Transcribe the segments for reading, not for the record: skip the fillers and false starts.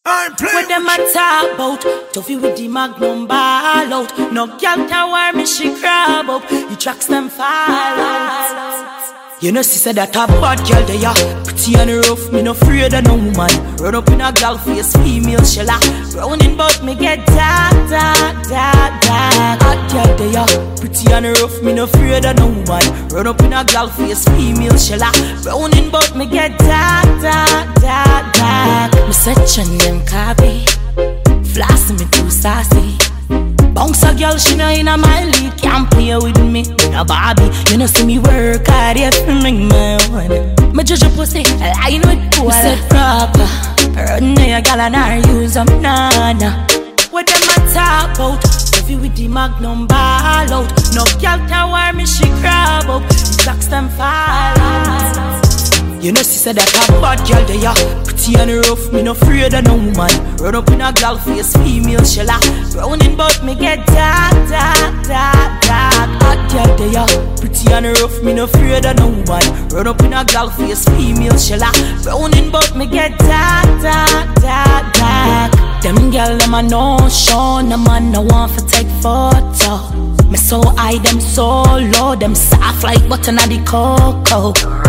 I'm playing what them a talk about? Toffee with the magnum ball out. No girl can wear me, she grab up. The tracks them fall out. You know she said that a bad girl they are pretty and rough, me no afraid of no woman. Run up in a gal face, female shella. Rounding bout me get dark, dark, dark, dark. Hot girl they are pretty and rough, me no afraid of no woman. Run up in a gal face, female shella. Rounding bout me get dark, dark, dark, dark. Me searching them copy, flossing me too sassy. Bounce a girl, she know in a my league. Can't play with me, in a Barbie. You know see me work hard, you feel me my one. Me judge a pussy, line with pool. Me said proper, run a gal and I use them, nana. What them a talk about? Heavy with the magnum ball out. No girl can wear me, she grab up. The clocks them fall out. You know she said that a bad girl they are pretty and rough, me no afraid of no woman. Run up in a gal face, female shella. Rounding bout me get dark, dark, dark, dark. Hot girl they are pretty and rough, me no afraid of no woman. Run up in a gal face, female shella. Rounding bout me get dark, dark, dark, dark. Them girl them a no show, no man no want for take photo. Me so high, them so low, them soft like button of the cocoa.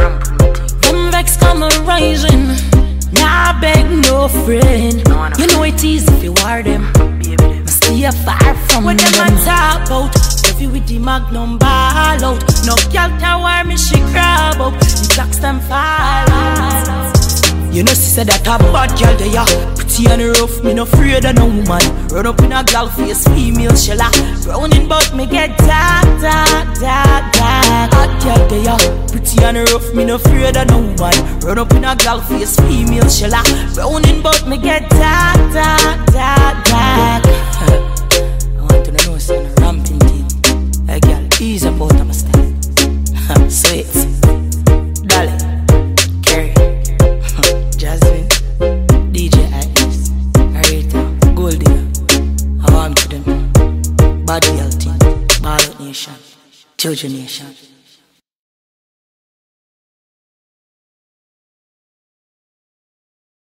Them vex come a rising, nah beg no friend. You know it is if you are them. Stay far from what them a talk about. Heavy with the magnum ball out. No girl can wear me, she grab up. The clocks them fall out. You know she said that a bad girl they are pretty and rough, me no afraid of no woman. Run up in a gal face, female shella. Rounding bout me get dark, dark, dark, dark. Hot girl they are pretty and rough, me no afraid of no woman. Run up in a gal face, female shella. Rounding bout me get dark, dark, dark, dark. I want to know some ramping thing. Hey girl, ease up out of my style. Sweet, darling. Jasmine, DJ Ice, Aretha, Goldie, I want to them. Bad girl team, Ball Out Nation, Children Nation.